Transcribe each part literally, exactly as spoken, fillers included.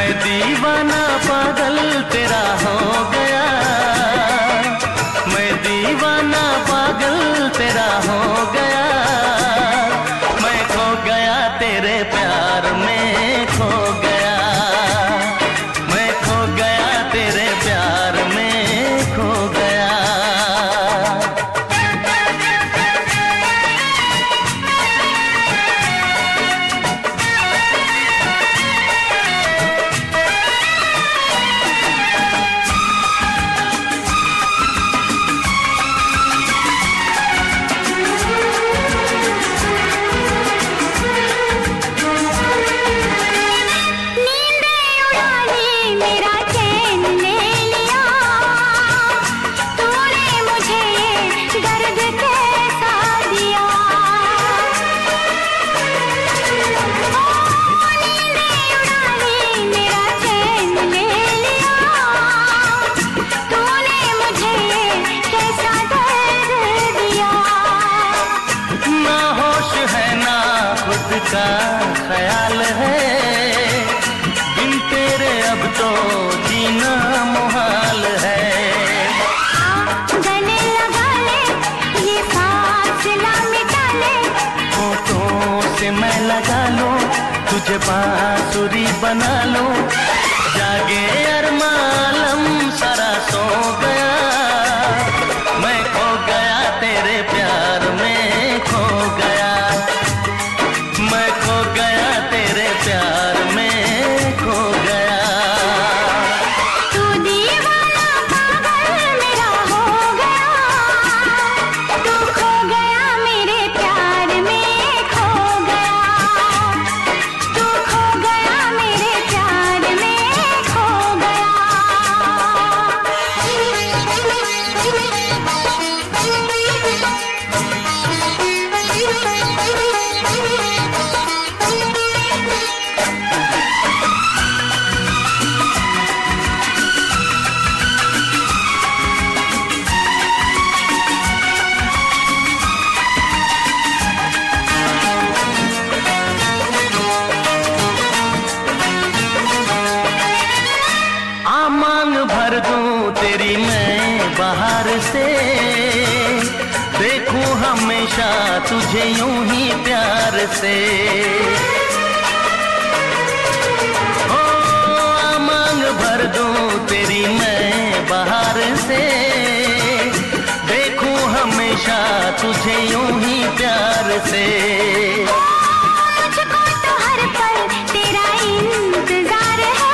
मैं दीवाना पागल तेरा हो गया, मैं दीवाना पागल तेरा हो गया, मैं खो गया तेरे प्यार में खो गया, मैं खो गया तेरे प्यार में खो गया। का ख्याल है बिन तेरे अब तो जीना मुहाल है। गले लगा ले ये फासला मिटा ले, होठों से मैं लगा लूं तुझे बांसुरी बना लूं, जागे अरमालम सारा सो गया, मैं खो गया तेरे प्यार में खो गया, मैं खो गया तेरे प्यार में खो गया। तू दीवाना पागल मेरा हो गया, तू खो गया मेरे प्यार में खो गया, तू खो गया मेरे प्यार में खो गया। मांग भर दूं तेरी मैं बाहर से, देखूं हमेशा तुझे यूं ही प्यार से। ओ मांग भर दूं तेरी मैं बाहर से, देखूं हमेशा तुझे यूं ही प्यार से। मुझको तो हर पल तेरा इंतजार है,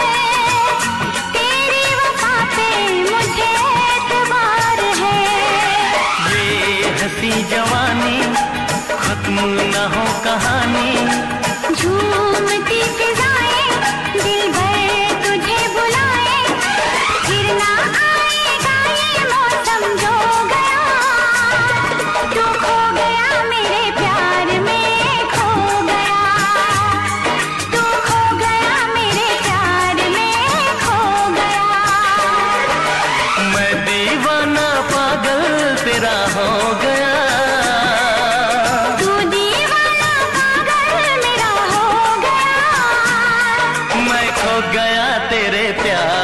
हंसी जवानी खत्म न हो कहानी, झूमती फिजाएं दिल भर तुझे बुलाए, फिर ना आएगा ये मौसम जो गया, तू खो गया मेरे प्यार में खो गया, तू खो गया मेरे प्यार में खो गया। मैं दीवाना पागल तेरा हो गया, तू दीवाना पागल मेरा हो गया, मैं खो गया तेरे प्यार